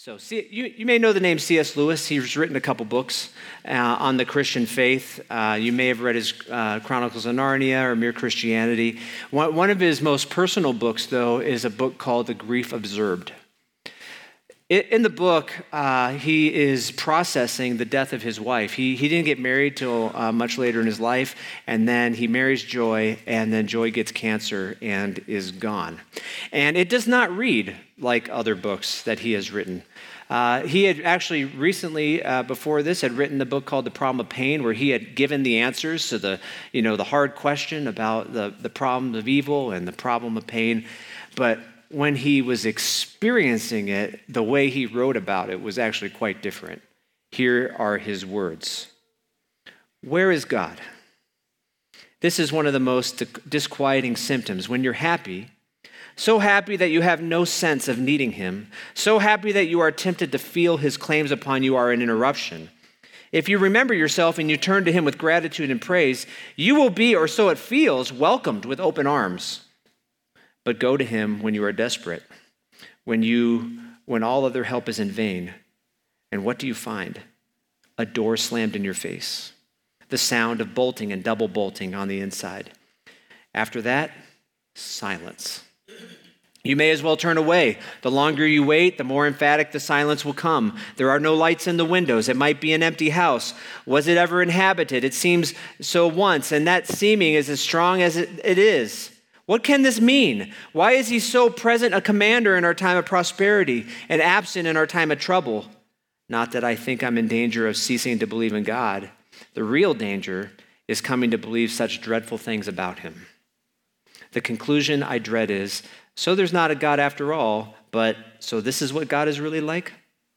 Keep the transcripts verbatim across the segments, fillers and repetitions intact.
So C, you, you may know the name C S Lewis. He's written a couple books uh, on the Christian faith. Uh, you may have read his uh, Chronicles of Narnia or Mere Christianity. One, one of his most personal books, though, is a book called The Grief Observed. It, in the book, uh, he is processing the death of his wife. He, he didn't get married till uh, much later in his life, and then he marries Joy, and then Joy gets cancer and is gone. And it does not read like other books that he has written. Uh, he had actually recently, uh, before this, had written a book called The Problem of Pain, where he had given the answers to the, you know, the hard question about the, the problem of evil and the problem of pain. But when he was experiencing it, the way he wrote about it was actually quite different. Here are his words. Where is God? This is one of the most disquieting symptoms. When you're happy, so happy that you have no sense of needing him, so happy that you are tempted to feel his claims upon you are an interruption. If you remember yourself and you turn to him with gratitude and praise, you will be, or so it feels, welcomed with open arms. But go to him when you are desperate, when you, when all other help is in vain. And what do you find? A door slammed in your face, the sound of bolting and double bolting on the inside. After that, silence. You may as well turn away. The longer you wait, the more emphatic the silence will come. There are no lights in the windows. It might be an empty house. Was it ever inhabited? It seems so once, and that seeming is as strong as it, it is. What can this mean? Why is he so present, a commander in our time of prosperity, and absent in our time of trouble? Not that I think I'm in danger of ceasing to believe in God. The real danger is coming to believe such dreadful things about him. The conclusion I dread is, so there's not a God after all, but so this is what God is really like?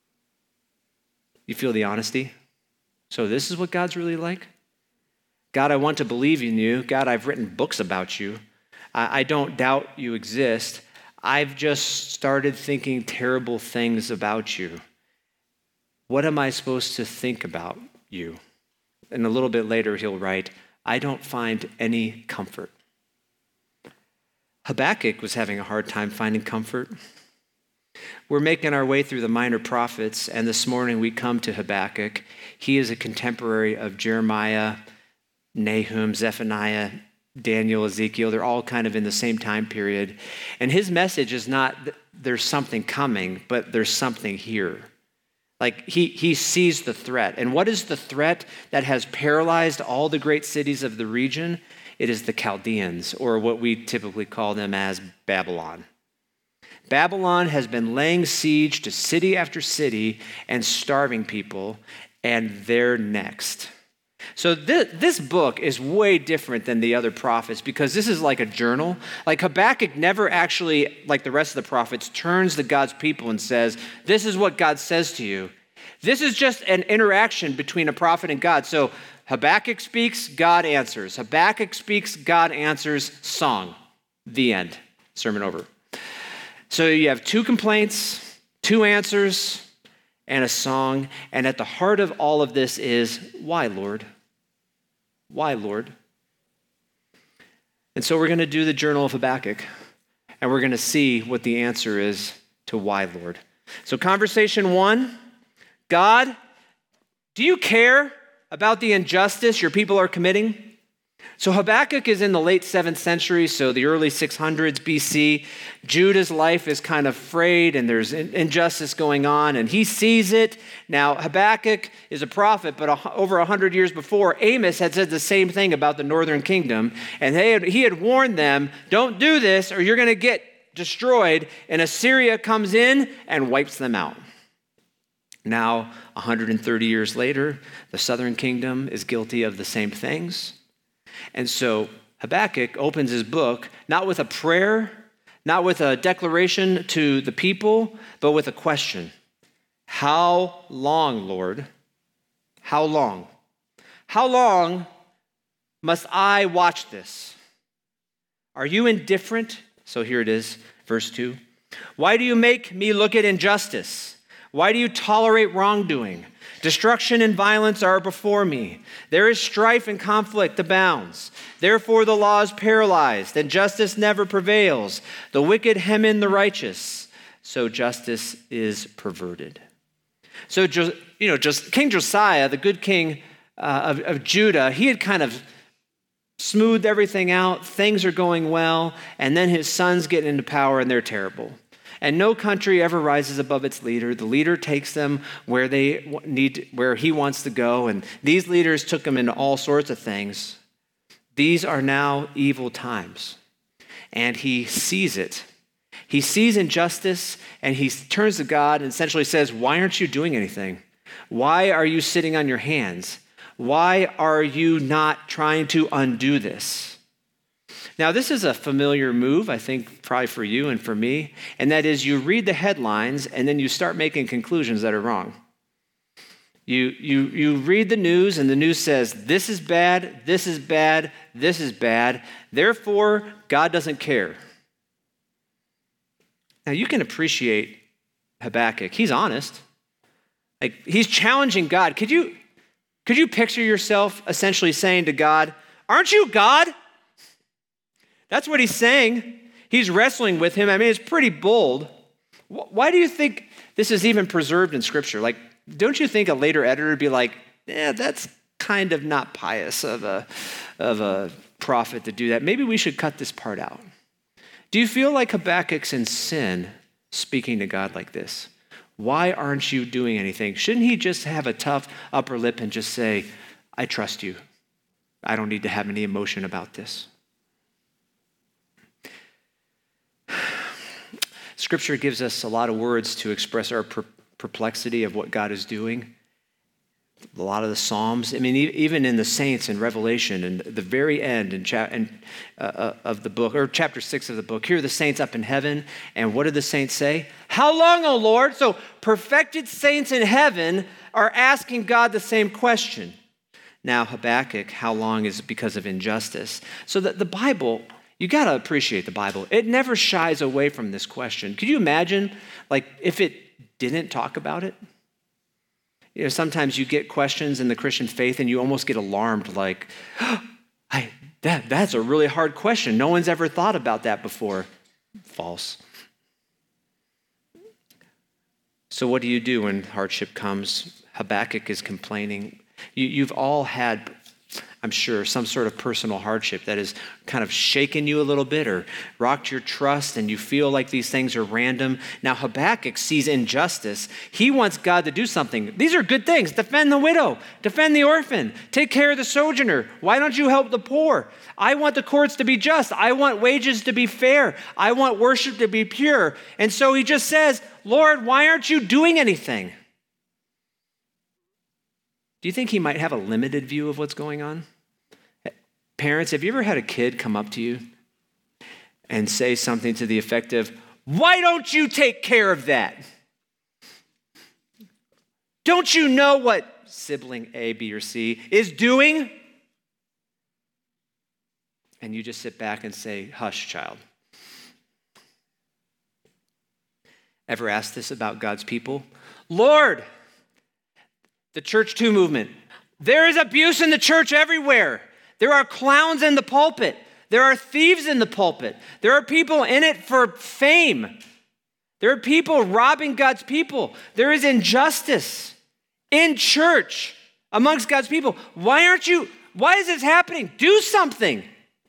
You feel the honesty? So this is what God's really like? God, I want to believe in you. God, I've written books about you. I, I don't doubt you exist. I've just started thinking terrible things about you. What am I supposed to think about you? And a little bit later, he'll write, I don't find any comfort. Habakkuk was having a hard time finding comfort. We're making our way through the minor prophets, and this morning we come to Habakkuk. He is a contemporary of Jeremiah, Nahum, Zephaniah, Daniel, Ezekiel. They're all kind of in the same time period. And his message is not there's something coming, but there's something here. Like he, he sees the threat. And what is the threat that has paralyzed all the great cities of the region? It is the Chaldeans, or what we typically call them as Babylon. Babylon has been laying siege to city after city and starving people, and they're next. So this, this book is way different than the other prophets because this is like a journal. Like Habakkuk never actually, like the rest of the prophets, turns to God's people and says, this is what God says to you. This is just an interaction between a prophet and God. So Habakkuk speaks, God answers. Habakkuk speaks, God answers, song. The end. Sermon over. So you have two complaints, two answers, and a song. And at the heart of all of this is, why, Lord? Why, Lord? And so we're going to do the Journal of Habakkuk, and we're going to see what the answer is to why, Lord. So conversation one, God, do you care about the injustice your people are committing? So Habakkuk is in the late seventh century, so the early six hundreds B C. Judah's life is kind of frayed, and there's injustice going on, and he sees it. Now, Habakkuk is a prophet, but over one hundred years before, Amos had said the same thing about the northern kingdom, and they had, he had warned them, don't do this or you're going to get destroyed, and Assyria comes in and wipes them out. Now, one hundred thirty years later, the southern kingdom is guilty of the same things. And so Habakkuk opens his book, not with a prayer, not with a declaration to the people, but with a question. How long, Lord? How long? How long must I watch this? Are you indifferent? So here it is, verse two. Why do you make me look at injustice? Why do you tolerate wrongdoing? Destruction and violence are before me. There is strife and conflict abounds. Therefore the law is paralyzed, and justice never prevails. The wicked hem in the righteous. so justice is perverted. So, you know, just King Josiah, the good king uh, of, of Judah, he had kind of smoothed everything out. Things are going well. And then his sons get into power and they're terrible. And no country ever rises above its leader. The leader takes them where they need, where he wants to go. And these leaders took him into all sorts of things. These are now evil times. And he sees it. He sees injustice and he turns to God and essentially says, why aren't you doing anything? Why are you sitting on your hands? Why are you not trying to undo this? Now, this is a familiar move, I think, probably for you and for me, and that is you read the headlines and then you start making conclusions that are wrong. You, you, you read the news and the news says, this is bad, this is bad, this is bad, therefore, God doesn't care. Now, you can appreciate Habakkuk. He's honest. Like, he's challenging God. Could you, could you picture yourself essentially saying to God, aren't you God? That's what he's saying. He's wrestling with him. I mean, it's pretty bold. Why do you think this is even preserved in Scripture? Like, don't you think a later editor would be like, yeah, that's kind of not pious of a, of a prophet to do that. Maybe we should cut this part out. Do you feel like Habakkuk's in sin speaking to God like this? Why aren't you doing anything? Shouldn't he just have a tough upper lip and just say, I trust you. I don't need to have any emotion about this. Scripture gives us a lot of words to express our per- perplexity of what God is doing. A lot of the Psalms, I mean, even in the saints in Revelation and the very end in cha- in, uh, of the book, or chapter six of the book, here are the saints up in heaven. And what do the saints say? How long, O Lord? So perfected saints in heaven are asking God the same question. Now, Habakkuk, how long is because of injustice? So that the Bible, you got to appreciate the Bible. It never shies away from this question. Could you imagine, like, if it didn't talk about it? You know, sometimes you get questions in the Christian faith and you almost get alarmed, like, oh, I, that, that's a really hard question. No one's ever thought about that before. False. So what do you do when hardship comes? Habakkuk is complaining. You, you've all had, I'm sure, some sort of personal hardship that has kind of shaken you a little bit or rocked your trust and you feel like these things are random. Now, Habakkuk sees injustice. He wants God to do something. These are good things. Defend the widow. Defend the orphan. Take care of the sojourner. Why don't you help the poor? I want the courts to be just. I want wages to be fair. I want worship to be pure. And so he just says, Lord, why aren't you doing anything? Do you think he might have a limited view of what's going on? Parents, have you ever had a kid come up to you and say something to the effect of, why don't you take care of that? Don't you know what sibling A, B, or C is doing? And you just sit back and say, hush, child. Ever asked this about God's people? Lord, the Church Two movement. There is abuse in the church everywhere. There are clowns in the pulpit. There are thieves in the pulpit. There are people in it for fame. There are people robbing God's people. There is injustice in church amongst God's people. Why aren't you, why is this happening? Do something.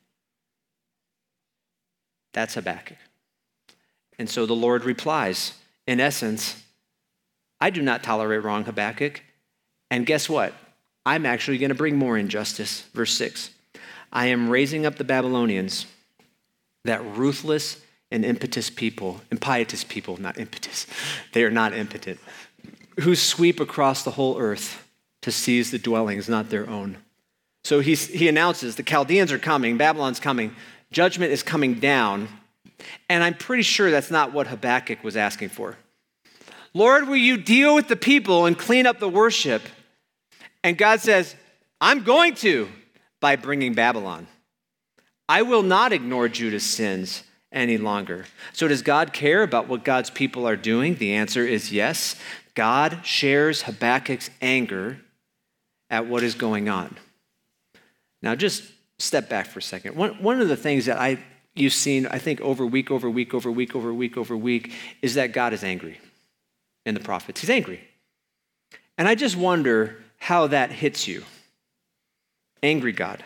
That's Habakkuk. And so the Lord replies, in essence, I do not tolerate wrong, Habakkuk. And guess what? I'm actually going to bring more injustice. Verse six, I am raising up the Babylonians, that ruthless and impetuous people, impietous people, not impetus. They are not impotent, who sweep across the whole earth to seize the dwellings, not their own. So he, he announces the Chaldeans are coming, Babylon's coming, judgment is coming down. And I'm pretty sure that's not what Habakkuk was asking for. Lord, will you deal with the people and clean up the worship? And God says, I'm going to by bringing Babylon. I will not ignore Judah's sins any longer. So does God care about what God's people are doing? The answer is yes. God shares Habakkuk's anger at what is going on. Now just step back for a second. One, one of the things that I you've seen, I think, over week, over week, over week, over week, over week, is that God is angry in the prophets. He's angry. And I just wonder how that hits you. Angry God.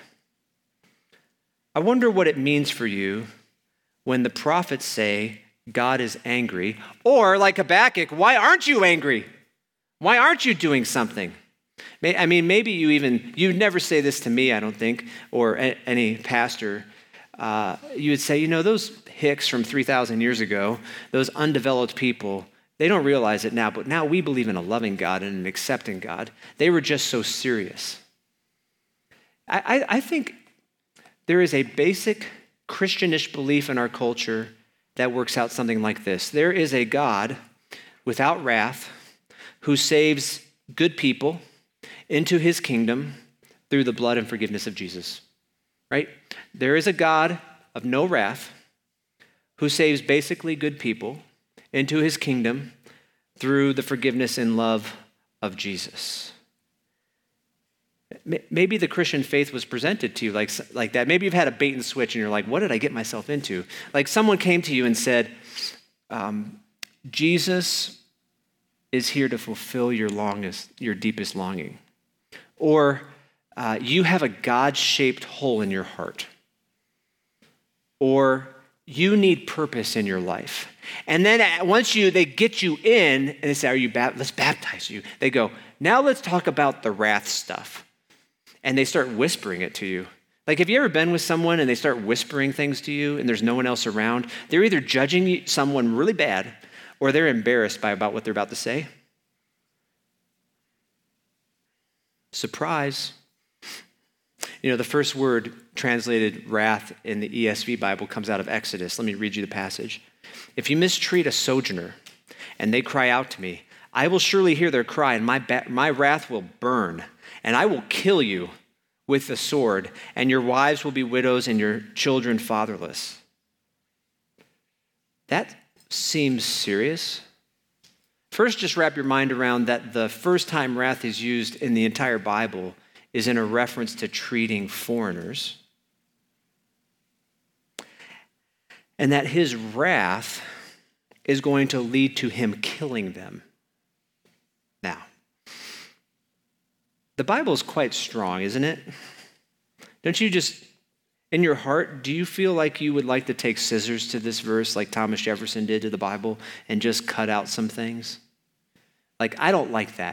I wonder what it means for you when the prophets say God is angry, or like Habakkuk, why aren't you angry? Why aren't you doing something? I mean, maybe you even, you'd never say this to me, I don't think, or a, any pastor. Uh, you would say, you know, those hicks from three thousand years ago, those undeveloped people, they don't realize it now, but now we believe in a loving God and an accepting God. They were just so serious. I, I, I think there is a basic Christianish belief in our culture that works out something like this. There is a God without wrath who saves good people into his kingdom through the blood and forgiveness of Jesus, right? There is a God of no wrath who saves basically good people into his kingdom through the forgiveness and love of Jesus. Maybe the Christian faith was presented to you like, like that. Maybe you've had a bait and switch and you're like, what did I get myself into? Like someone came to you and said, um, Jesus is here to fulfill your longest, your deepest longing. Or uh, you have a God-shaped hole in your heart. Or you need purpose in your life. And then once you, they get you in and they say, are you ba- let's baptize you. They go, now let's talk about the wrath stuff. And they start whispering it to you. Like, have you ever been with someone and they start whispering things to you and there's no one else around? They're either judging someone really bad or they're embarrassed by about what they're about to say. Surprise. You know, the first word translated wrath in the E S V Bible comes out of Exodus. Let me read you the passage. If you mistreat a sojourner and they cry out to me, I will surely hear their cry and my, ba- my wrath will burn. And I will kill you with the sword, and your wives will be widows and your children fatherless. That seems serious. First, just wrap your mind around that the first time wrath is used in the entire Bible is in a reference to treating foreigners. And that his wrath is going to lead to him killing them. Now, the Bible is quite strong, isn't it? Don't you just, in your heart, do you feel like you would like to take scissors to this verse like Thomas Jefferson did to the Bible and just cut out some things? Like, I don't like that.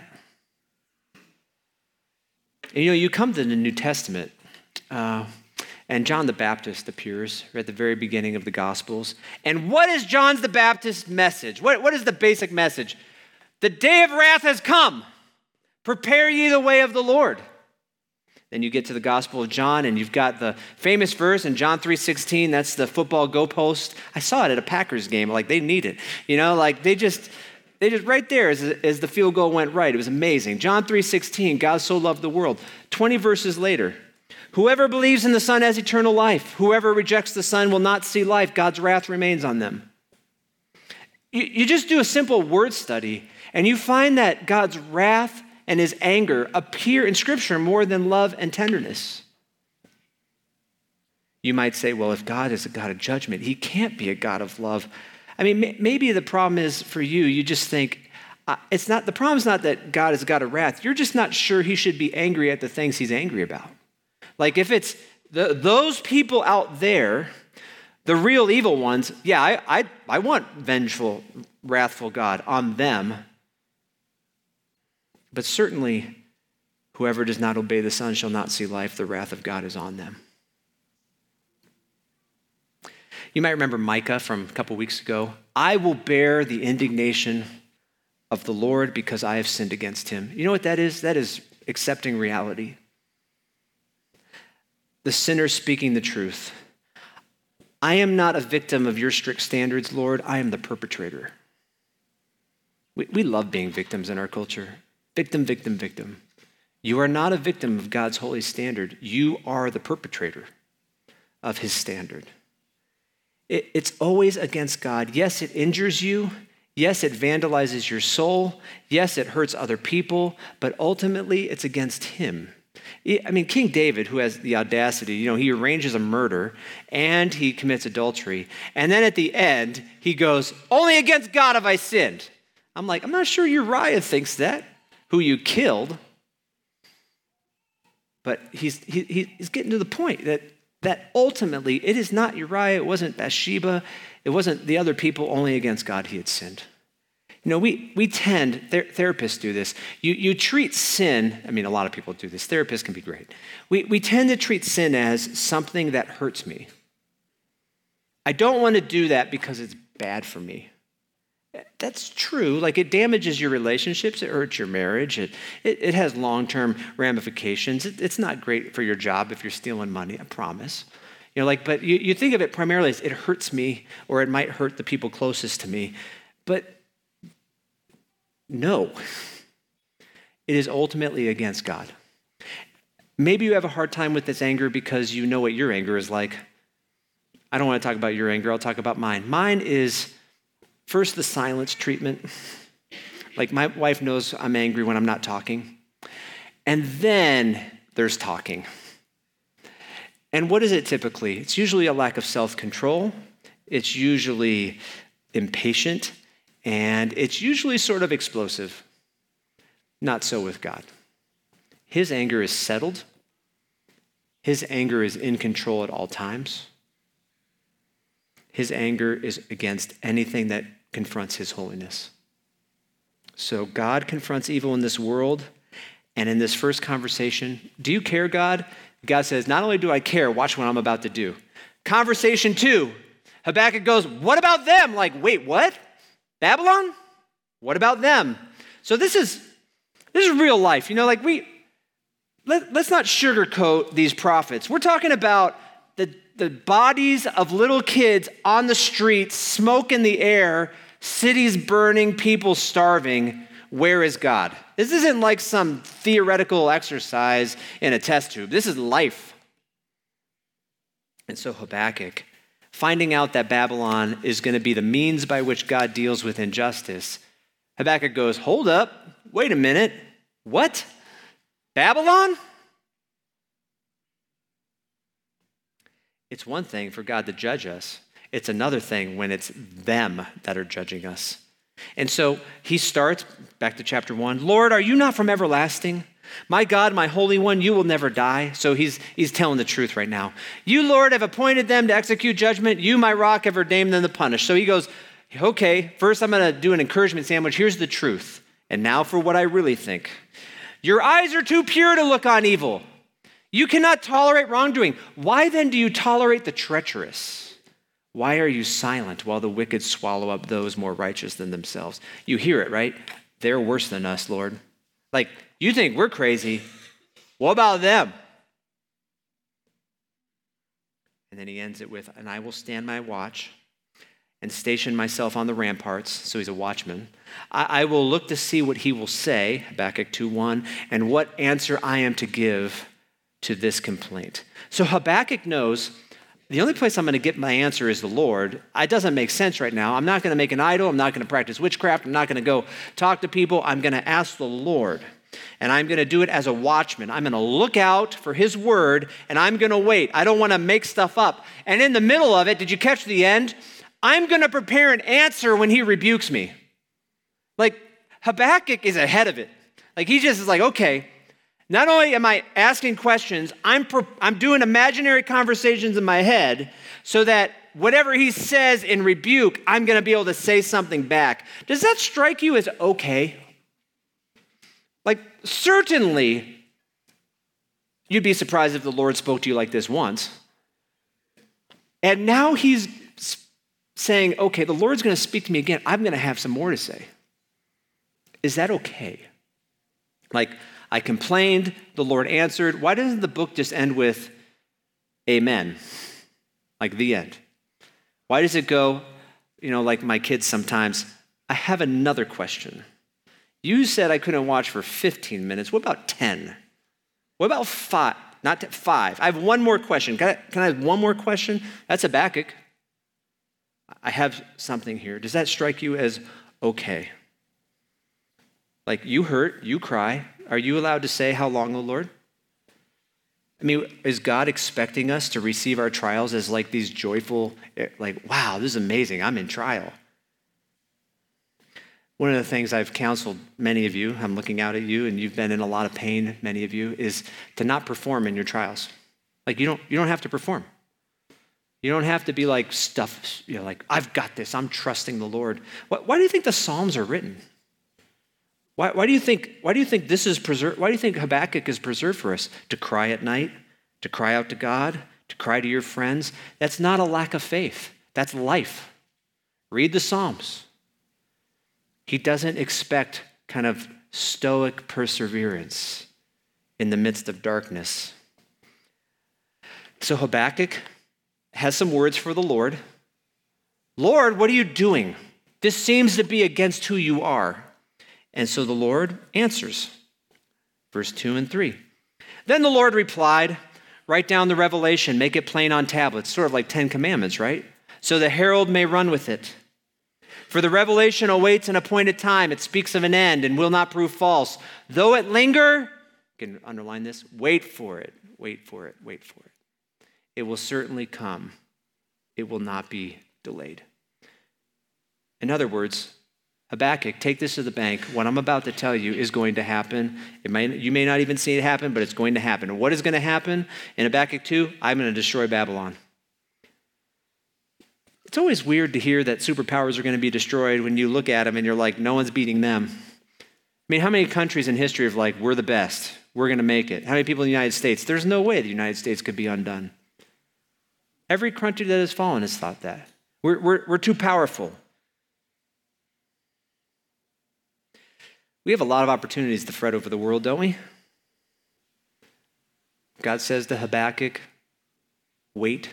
And, you know, you come to the New Testament, uh, and John the Baptist appears at the very beginning of the Gospels. And what is John the Baptist's message? What, what is the basic message? The day of wrath has come. Prepare ye the way of the Lord. Then you get to the Gospel of John, and you've got the famous verse in John three sixteen. That's the football goalpost. I saw it at a Packers game. Like, they need it. You know, like they just, they just right there as, as the field goal went right. It was amazing. John three sixteen, God so loved the world. twenty verses later, whoever believes in the Son has eternal life. Whoever rejects the Son will not see life. God's wrath remains on them. You, you just do a simple word study, and you find that God's wrath and his anger appear in Scripture more than love and tenderness. You might say, well, if God is a God of judgment, he can't be a God of love. I mean, may- maybe the problem is for you, you just think, uh, it's not, the problem's not that God is a God of wrath. You're just not sure he should be angry at the things he's angry about. Like if it's the, those people out there, the real evil ones, yeah, I, I, I want vengeful, wrathful God on them. But certainly, whoever does not obey the Son shall not see life. The wrath of God is on them. You might remember Micah from a couple weeks ago. I will bear the indignation of the Lord because I have sinned against him. You know what that is? That is accepting reality. The sinner speaking the truth. I am not a victim of your strict standards, Lord. I am the perpetrator. We, we love being victims in our culture. Victim, victim, victim. You are not a victim of God's holy standard. You are the perpetrator of his standard. It, it's always against God. Yes, it injures you. Yes, it vandalizes your soul. Yes, it hurts other people. But ultimately, it's against him. I mean, King David, who has the audacity, you know, he arranges a murder and he commits adultery. And then at the end, he goes, only against God have I sinned. I'm like, I'm not sure Uriah thinks that, who you killed. But he's, he, he's getting to the point that, that ultimately it is not Uriah, it wasn't Bathsheba, it wasn't the other people, only against God he had sinned. You know, we we tend, ther- therapists do this. You you treat sin, I mean, a lot of people do this. Therapists can be great. We we tend to treat sin as something that hurts me. I don't want to do that because it's bad for me. That's true. Like, it damages your relationships. It hurts your marriage. It it, it has long-term ramifications. It, it's not great for your job if you're stealing money, I promise. You know, like, but you, you think of it primarily as it hurts me or it might hurt the people closest to me. But no, it is ultimately against God. Maybe you have a hard time with this anger because you know what your anger is like. I don't want to talk about your anger. I'll talk about mine. Mine is first the silence treatment. Like, my wife knows I'm angry when I'm not talking. And then there's talking. And what is it typically? It's usually a lack of self-control. It's usually impatient. And it's usually sort of explosive. Not so with God. His anger is settled. His anger is in control at all times. His anger is against anything that confronts his holiness. So God confronts evil in this world. And in this first conversation, do you care, God? God says, not only do I care, watch what I'm about to do. Conversation two, Habakkuk goes, what about them? Like, wait, what? Babylon? What about them? So this is this is real life. You know, like we, let, let's not sugarcoat these prophets. We're talking about the, the bodies of little kids on the streets, smoke in the air, cities burning, people starving. Where is God? This isn't like some theoretical exercise in a test tube. This is life. And so Habakkuk, finding out that Babylon is going to be the means by which God deals with injustice, Habakkuk goes, hold up, wait a minute, what? Babylon? It's one thing for God to judge us. It's another thing when it's them that are judging us. And so he starts, back to chapter one, Lord, are you not from everlasting? My God, my Holy One, you will never die. So he's he's telling the truth right now. You, Lord, have appointed them to execute judgment. You, my rock, have ordained them to punish. So he goes, okay, first I'm going to do an encouragement sandwich. Here's the truth. And now for what I really think. Your eyes are too pure to look on evil. You cannot tolerate wrongdoing. Why then do you tolerate the treacherous? Why are you silent while the wicked swallow up those more righteous than themselves? You hear it, right? They're worse than us, Lord. Like, you think we're crazy. What about them? And then he ends it with, and I will stand my watch and station myself on the ramparts. So he's a watchman. I, I will look to see what he will say, Habakkuk two one, and what answer I am to give to this complaint. So Habakkuk knows the only place I'm going to get my answer is the Lord. It doesn't make sense right now. I'm not going to make an idol. I'm not going to practice witchcraft. I'm not going to go talk to people. I'm going to ask the Lord. And I'm going to do it as a watchman. I'm going to look out for his word, and I'm going to wait. I don't want to make stuff up. And in the middle of it, did you catch the end? I'm going to prepare an answer when he rebukes me. Like, Habakkuk is ahead of it. Like, he just is like, okay, not only am I asking questions, I'm, pro- I'm doing imaginary conversations in my head so that whatever he says in rebuke, I'm going to be able to say something back. Does that strike you as okay? Like, certainly, you'd be surprised if the Lord spoke to you like this once. And now he's saying, okay, the Lord's going to speak to me again. I'm going to have some more to say. Is that okay? Like, I complained, the Lord answered. Why doesn't the book just end with amen? Like the end. Why does it go, you know, like my kids sometimes, I have another question. You said I couldn't watch for fifteen minutes. What about ten? What about five? Not t- five. I have one more question. Can I, can I have one more question? That's Habakkuk. I have something here. Does that strike you as okay? Like, you hurt, you cry. Are you allowed to say, how long, O Lord? I mean, is God expecting us to receive our trials as like these joyful, like, wow, this is amazing, I'm in trial? One of the things I've counseled many of you, I'm looking out at you, and you've been in a lot of pain, many of you, is to not perform in your trials. Like, you don't, you don't have to perform. You don't have to be like stuff, you know, like, I've got this, I'm trusting the Lord. Why, why do you think the Psalms are written? Why, why do you think, why do you think this is preserved? Why do you think Habakkuk is preserved for us? To cry at night, to cry out to God, to cry to your friends? That's not a lack of faith. That's life. Read the Psalms. He doesn't expect kind of stoic perseverance in the midst of darkness. So Habakkuk has some words for the Lord. Lord, what are you doing? This seems to be against who you are. And so the Lord answers. Verse two and three. Then the Lord replied, write down the revelation, make it plain on tablets, sort of like Ten Commandments, right? So the herald may run with it. For the revelation awaits an appointed time. It speaks of an end and will not prove false. Though it linger, you can underline this, wait for it, wait for it, wait for it. It will certainly come. It will not be delayed. In other words, Habakkuk, take this to the bank. What I'm about to tell you is going to happen. It may, you may not even see it happen, but it's going to happen. And what is going to happen? In Habakkuk two, I'm going to destroy Babylon. It's always weird to hear that superpowers are going to be destroyed when you look at them and you're like, no one's beating them. I mean, how many countries in history have like, we're the best, we're going to make it? How many people in the United States? There's no way the United States could be undone. Every country that has fallen has thought that. We're, we're, we're too powerful. We have a lot of opportunities to fret over the world, don't we? God says to Habakkuk, wait.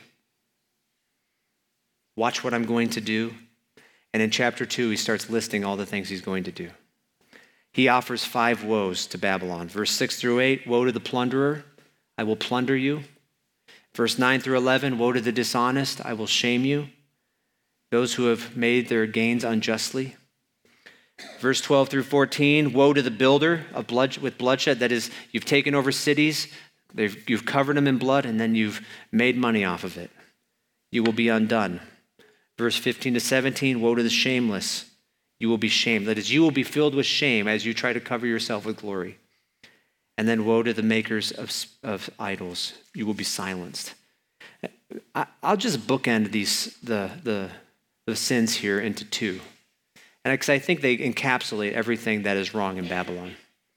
Watch what I'm going to do. And in chapter two, he starts listing all the things he's going to do. He offers five woes to Babylon. Verse six through eight, woe to the plunderer, I will plunder you. Verse nine through eleven, woe to the dishonest, I will shame you. Those who have made their gains unjustly. Verse twelve through fourteen, woe to the builder of blood, with bloodshed. That is, you've taken over cities, you've covered them in blood, and then you've made money off of it. You will be undone. Verse fifteen to seventeen, woe to the shameless. You will be shamed. That is, you will be filled with shame as you try to cover yourself with glory. And then woe to the makers of, of idols. You will be silenced. I, I'll just bookend these the, the, the sins here into two. And because I think they encapsulate everything that is wrong in Babylon.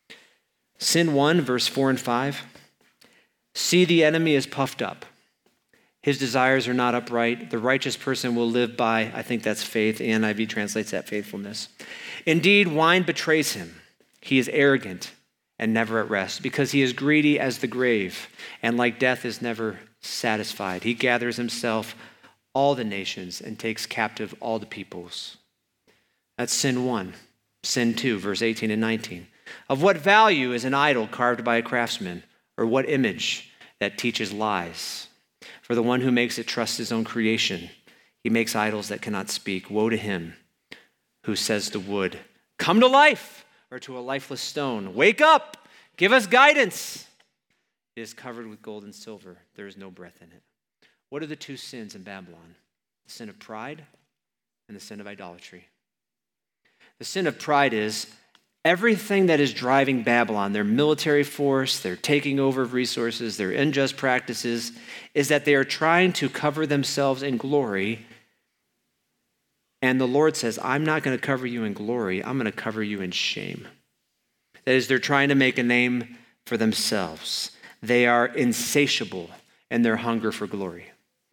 Sin one, verse four and five. See, the enemy is puffed up. His desires are not upright. The righteous person will live by, I think that's faith. The N I V translates that faithfulness. Indeed, wine betrays him. He is arrogant and never at rest, because he is greedy as the grave, and like death is never satisfied. He gathers himself all the nations and takes captive all the peoples. That's sin one. Sin two, verse eighteen and nineteen. Of what value is an idol carved by a craftsman, or what image that teaches lies? For the one who makes it trusts his own creation. He makes idols that cannot speak. Woe to him who says to wood, come to life, or to a lifeless stone, wake up, give us guidance. It is covered with gold and silver. There is no breath in it. What are the two sins in Babylon? The sin of pride and the sin of idolatry. The sin of pride is everything that is driving Babylon, their military force, their taking over of resources, their unjust practices, is that they are trying to cover themselves in glory. And the Lord says, I'm not going to cover you in glory. I'm going to cover you in shame. That is, they're trying to make a name for themselves. They are insatiable in their hunger for glory.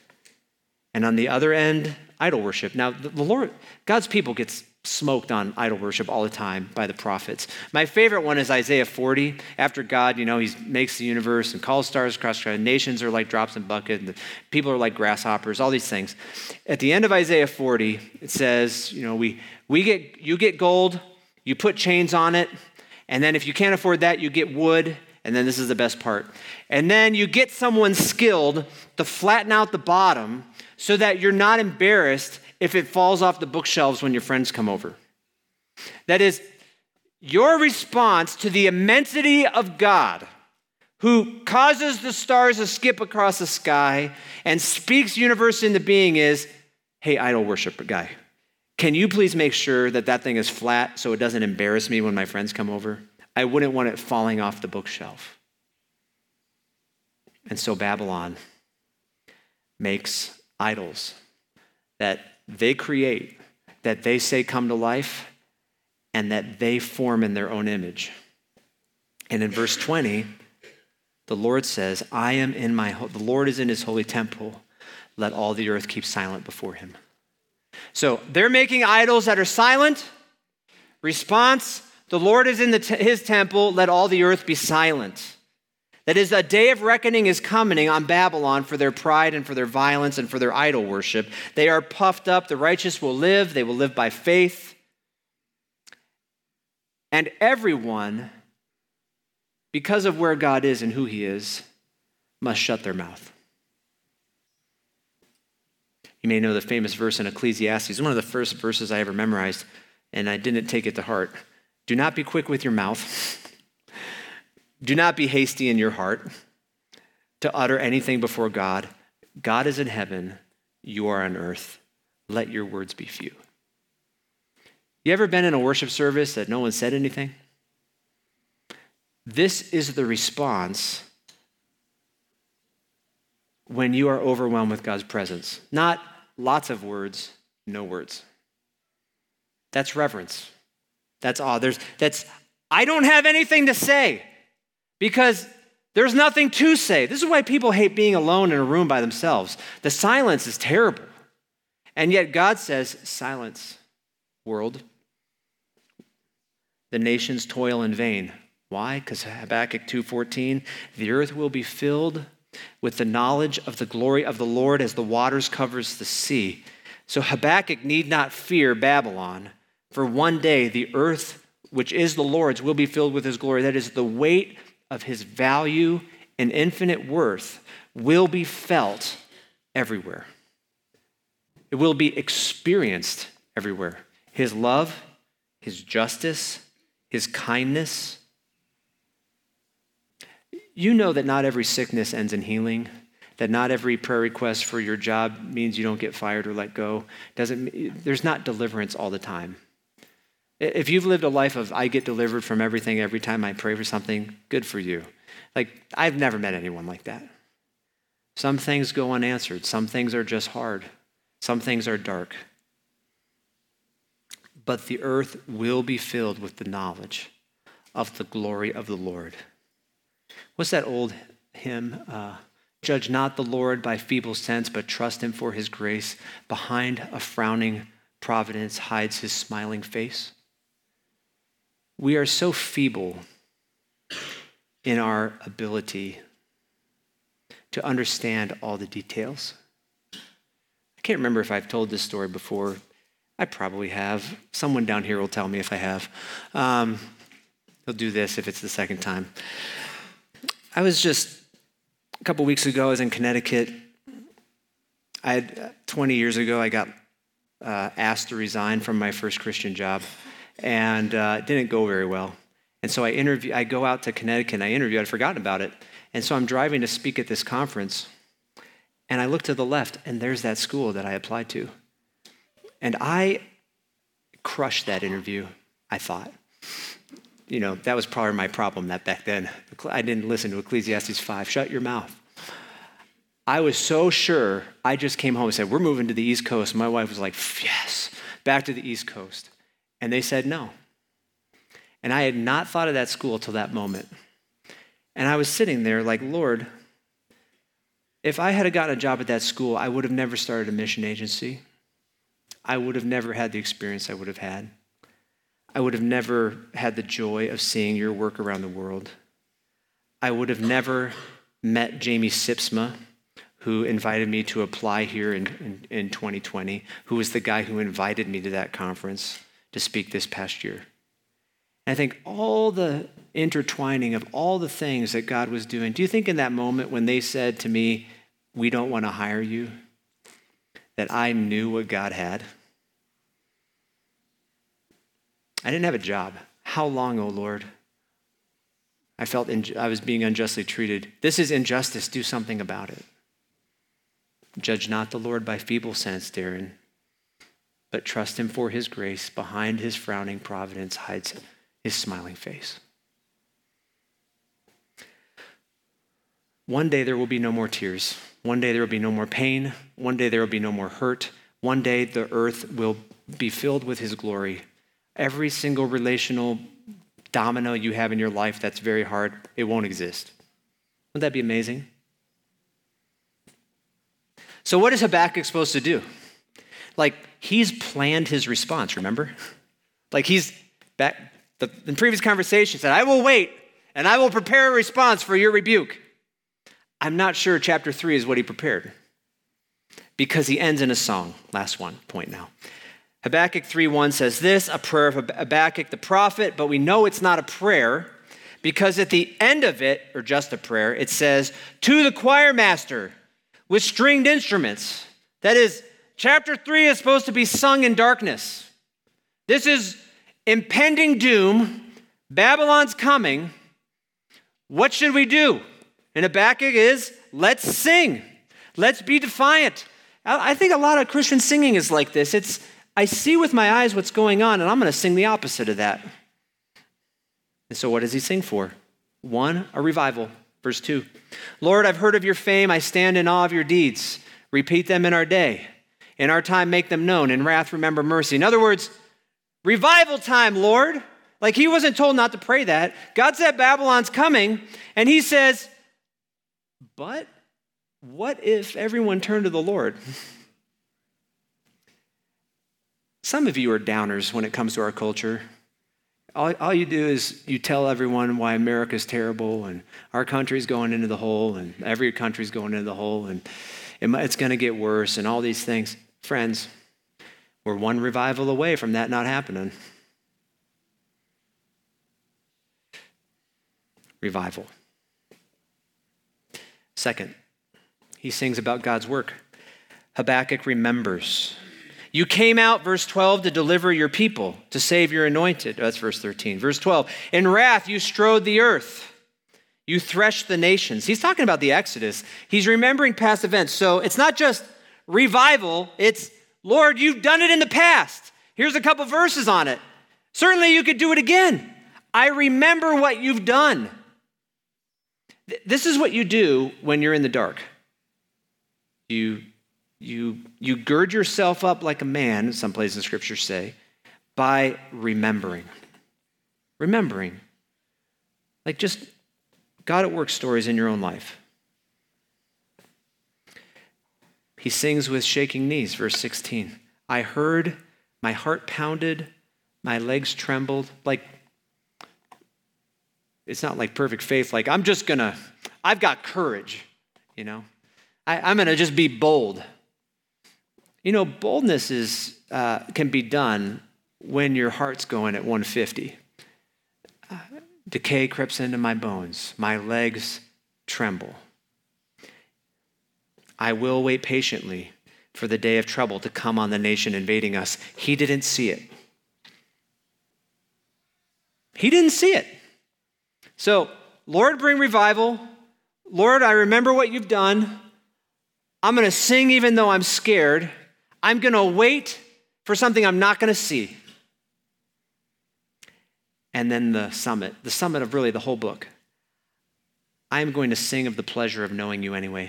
And on the other end, idol worship. Now, the Lord, God's people gets smoked on idol worship all the time by the prophets. My favorite one is Isaiah forty. After God, you know, he makes the universe and calls stars across the sky. Nations are like drops in a bucket, and the people are like grasshoppers, all these things. At the end of Isaiah forty, it says, you know, we we get you get gold, you put chains on it, and then if you can't afford that, you get wood, and then this is the best part. And then you get someone skilled to flatten out the bottom so that you're not embarrassed if it falls off the bookshelves when your friends come over. That is, your response to the immensity of God, who causes the stars to skip across the sky and speaks universe into being is, hey, idol worshiper guy, can you please make sure that that thing is flat so it doesn't embarrass me when my friends come over? I wouldn't want it falling off the bookshelf. And so Babylon makes idols that they create, that they say come to life, and that they form in their own image. And in verse twenty, the Lord says, I am in my, the Lord is in his holy temple. Let all the earth keep silent before him. So they're making idols that are silent. Response, the Lord is in the te- his temple. Let all the earth be silent. That is, a day of reckoning is coming on Babylon for their pride and for their violence and for their idol worship. They are puffed up. The righteous will live. They will live by faith. And everyone, because of where God is and who he is, must shut their mouth. You may know the famous verse in Ecclesiastes, one of the first verses I ever memorized, and I didn't take it to heart. Do not be quick with your mouth. Do not be hasty in your heart to utter anything before God. God is in heaven, you are on earth. Let your words be few. You ever been in a worship service that no one said anything? This is the response when you are overwhelmed with God's presence. Not lots of words, no words. That's reverence. That's awe. There's, that's, I don't have anything to say because there's nothing to say. This is why people hate being alone in a room by themselves. The silence is terrible. And yet God says, silence, world. The nations toil in vain. Why? Because Habakkuk two fourteen, the earth will be filled with the knowledge of the glory of the Lord as the waters covers the sea. So Habakkuk need not fear Babylon, for one day the earth, which is the Lord's, will be filled with his glory. That is, the weight of his value and infinite worth will be felt everywhere. It will be experienced everywhere. His love, his justice, his kindness. You know that not every sickness ends in healing, that not every prayer request for your job means you don't get fired or let go. Doesn't, there's not deliverance all the time. If you've lived a life of, I get delivered from everything every time I pray for something, good for you. Like, I've never met anyone like that. Some things go unanswered. Some things are just hard. Some things are dark. But the earth will be filled with the knowledge of the glory of the Lord. What's that old hymn? Uh, Judge not the Lord by feeble sense, but trust him for his grace. Behind a frowning providence hides his smiling face. We are so feeble in our ability to understand all the details. I can't remember if I've told this story before. I probably have. Someone down here will tell me if I have. Um, he'll do this if it's the second time. I was just, a couple weeks ago, I was in Connecticut. I had, twenty years ago, I got uh, asked to resign from my first Christian job, and uh, it didn't go very well. And so I interview, I go out to Connecticut, and I interview, I'd forgotten about it. And so I'm driving to speak at this conference, and I look to the left, and there's that school that I applied to. And I crushed that interview, I thought. You know, that was probably my problem that back then. I didn't listen to Ecclesiastes five. Shut your mouth. I was so sure. I just came home and said, we're moving to the East Coast. My wife was like, yes, back to the East Coast. And they said no. And I had not thought of that school till that moment. And I was sitting there like, Lord, if I had gotten a job at that school, I would have never started a mission agency. I would have never had the experience I would have had. I would have never had the joy of seeing your work around the world. I would have never met Jamie Sipsma, who invited me to apply here in, in, in twenty twenty, who was the guy who invited me to that conference to speak this past year. And I think all the intertwining of all the things that God was doing, do you think in that moment when they said to me, we don't want to hire you, that I knew what God had? I didn't have a job. How long, O Lord, I felt in, I was being unjustly treated. This is injustice. Do something about it. Judge not the Lord by feeble sense, Darren, but trust him for his grace. Behind his frowning providence hides his smiling face. One day there will be no more tears. One day there will be no more pain. One day there will be no more hurt. One day the earth will be filled with his glory. Every single relational domino you have in your life that's very hard, it won't exist. Wouldn't that be amazing? So what is Habakkuk supposed to do? Like, he's planned his response, remember? Like he's, back the, in previous conversation said, I will wait and I will prepare a response for your rebuke. I'm not sure chapter three is what he prepared because he ends in a song. Last one, point now. Habakkuk three one says this, a prayer of Habakkuk the prophet, but we know it's not a prayer because at the end of it, or just a prayer, it says, to the choir master with stringed instruments. That is, chapter three is supposed to be sung in darkness. This is impending doom. Babylon's coming. What should we do? And Habakkuk is, let's sing. Let's be defiant. I think a lot of Christian singing is like this. It's, I see with my eyes what's going on, and I'm going to sing the opposite of that. And so what does he sing for? One, a revival. Verse two, Lord, I've heard of your fame. I stand in awe of your deeds. Repeat them in our day. In our time, make them known. In wrath, remember mercy. In other words, revival time, Lord. Like he wasn't told not to pray that. God said Babylon's coming, and he says, but what if everyone turned to the Lord? Some of you are downers when it comes to our culture. All, all you do is you tell everyone why America's terrible and our country's going into the hole and every country's going into the hole and it, it's going to get worse and all these things. Friends, we're one revival away from that not happening. Revival. Second, he sings about God's work. Habakkuk remembers. You came out, verse twelve, to deliver your people, to save your anointed. That's verse thirteen. Verse twelve, in wrath you strode the earth. You threshed the nations. He's talking about the Exodus. He's remembering past events. So it's not just revival. It's, Lord, you've done it in the past. Here's a couple verses on it. Certainly you could do it again. I remember what you've done. This is what you do when you're in the dark. You, you, you gird yourself up like a man, some places in Scripture say, by remembering. Remembering. Like just God at work stories in your own life. He sings with shaking knees, verse sixteen. I heard, my heart pounded, my legs trembled. Like, it's not like perfect faith, like I'm just gonna, I've got courage, you know. I, I'm gonna just be bold. You know, boldness is uh, can be done when your heart's going at one fifty. Uh, decay creeps into my bones, my legs tremble. I will wait patiently for the day of trouble to come on the nation invading us. He didn't see it. He didn't see it. So, Lord, bring revival. Lord, I remember what you've done. I'm going to sing even though I'm scared. I'm going to wait for something I'm not going to see. And then the summit, the summit of really the whole book. I'm going to sing of the pleasure of knowing you anyway.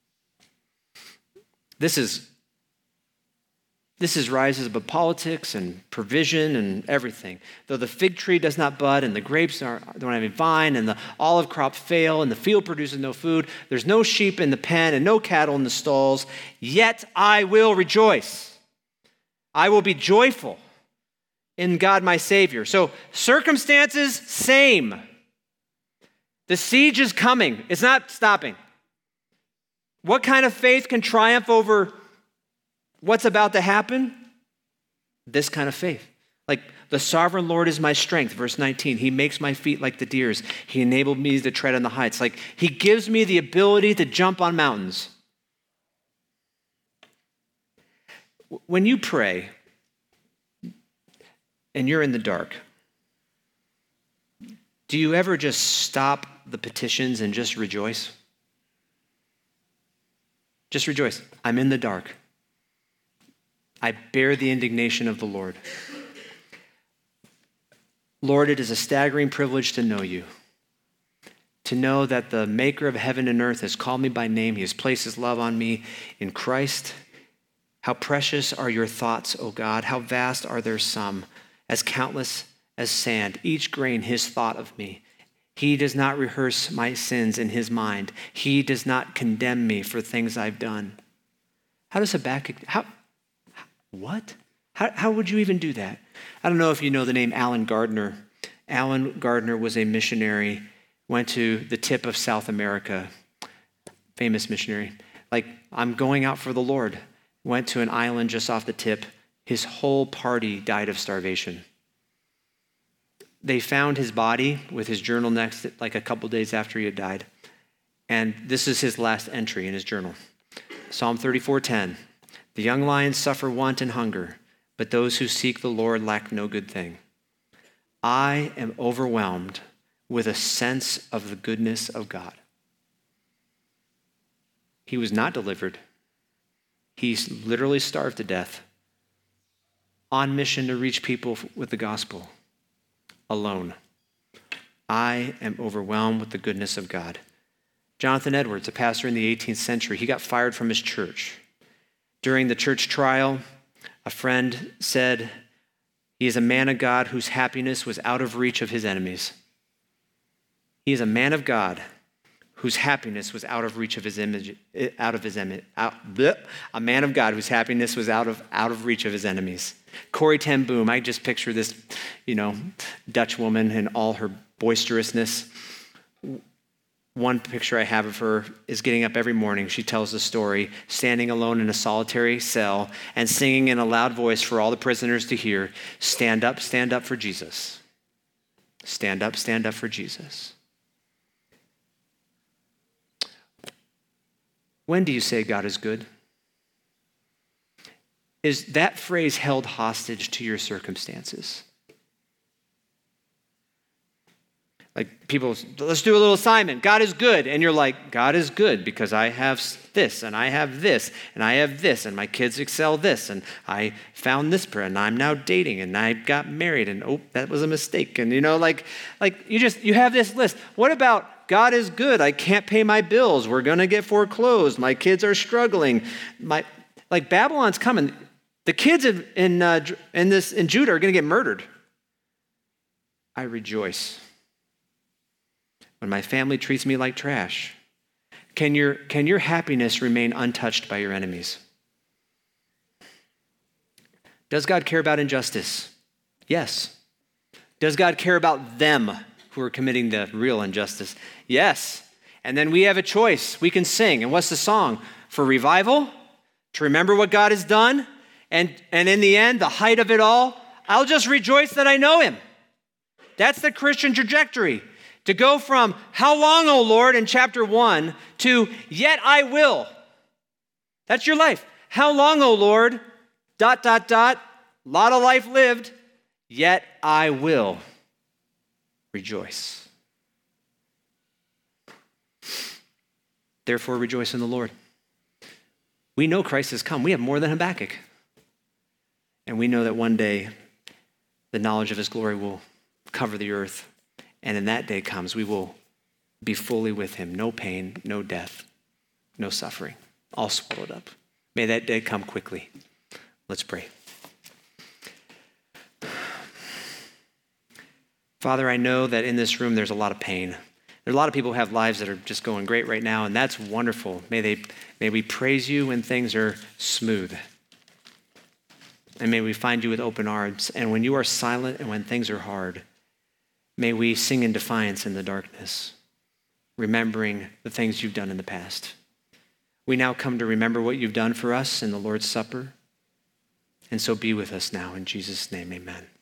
This is This is rises above politics and provision and everything. Though the fig tree does not bud and the grapes are, don't have any vine and the olive crop fail and the field produces no food, there's no sheep in the pen and no cattle in the stalls, yet I will rejoice. I will be joyful in God my Savior. So circumstances, same. The siege is coming. It's not stopping. What kind of faith can triumph over what's about to happen? This kind of faith. Like, the sovereign Lord is my strength. Verse nineteen, he makes my feet like the deer's. He enabled me to tread on the heights. Like, he gives me the ability to jump on mountains. When you pray and you're in the dark, Do you ever just stop the petitions and just rejoice? Just rejoice. I'm in the dark. I bear the indignation of the Lord. Lord, it is a staggering privilege to know you, to know that the maker of heaven and earth has called me by name. He has placed his love on me in Christ. How precious are your thoughts, O God. How vast are their sum, as countless as sand, each grain his thought of me. He does not rehearse my sins in his mind. He does not condemn me for things I've done. How does Habakkuk, how, what? How, how would you even do that? I don't know if you know the name Alan Gardner. Alan Gardner was a missionary, went to the tip of South America, famous missionary. Like, I'm going out for the Lord. Went to an island just off the tip. His whole party died of starvation. They found his body with his journal next, like a couple days after he had died. And this is his last entry in his journal. Psalm thirty-four ten. The young lions suffer want and hunger, but those who seek the Lord lack no good thing. I am overwhelmed with a sense of the goodness of God. He was not delivered. He literally starved to death on mission to reach people with the gospel alone. I am overwhelmed with the goodness of God. Jonathan Edwards, a pastor in the eighteenth century, he got fired from his church. During the church trial, a friend said, he is a man of God whose happiness was out of reach of his enemies. He is a man of God whose happiness was out of reach of his image, out of his image, out, bleh, a man of God whose happiness was out of out of reach of his enemies. Corrie ten Boom, I just picture this, you know, Dutch woman in all her boisterousness. One picture I have of her is getting up every morning. She tells the story, standing alone in a solitary cell and singing in a loud voice for all the prisoners to hear, stand up, stand up for Jesus. Stand up, stand up for Jesus. When do you say God is good? Is that phrase held hostage to your circumstances? Like people, let's do a little assignment. God is good. And you're like, God is good because I have this and I have this and I have this and my kids excel this and I found this person and I'm now dating and I got married and oh, that was a mistake. And you know, like, like you just, you have this list. What about God is good? I can't pay my bills. We're going to get foreclosed. My kids are struggling. My, like Babylon's coming. The kids in, in, uh, in, this, in Judah are going to get murdered. I rejoice when my family treats me like trash. Can your, can your happiness remain untouched by your enemies? Does God care about injustice? Yes. Does God care about them who are committing the real injustice? Yes. And then we have a choice. We can sing. And what's the song? For revival, to remember what God has done, and, and in the end, the height of it all, I'll just rejoice that I know him. That's the Christian trajectory. To go from, how long, O Lord, in chapter one, to, yet I will. That's your life. How long, O Lord, dot, dot, dot, lot of life lived, yet I will rejoice. Therefore, rejoice in the Lord. We know Christ has come. We have more than Habakkuk. And we know that one day the knowledge of his glory will cover the earth. And in that day comes, we will be fully with him. No pain, no death, no suffering, all swallowed up. May that day come quickly. Let's pray. Father, I know that in this room there's a lot of pain. There are a lot of people who have lives that are just going great right now, and that's wonderful. May they, may we praise you when things are smooth. And may we find you with open arms. And when you are silent and when things are hard, may we sing in defiance in the darkness, remembering the things you've done in the past. We now come to remember what you've done for us in the Lord's Supper. And so be with us now. In Jesus' name, amen.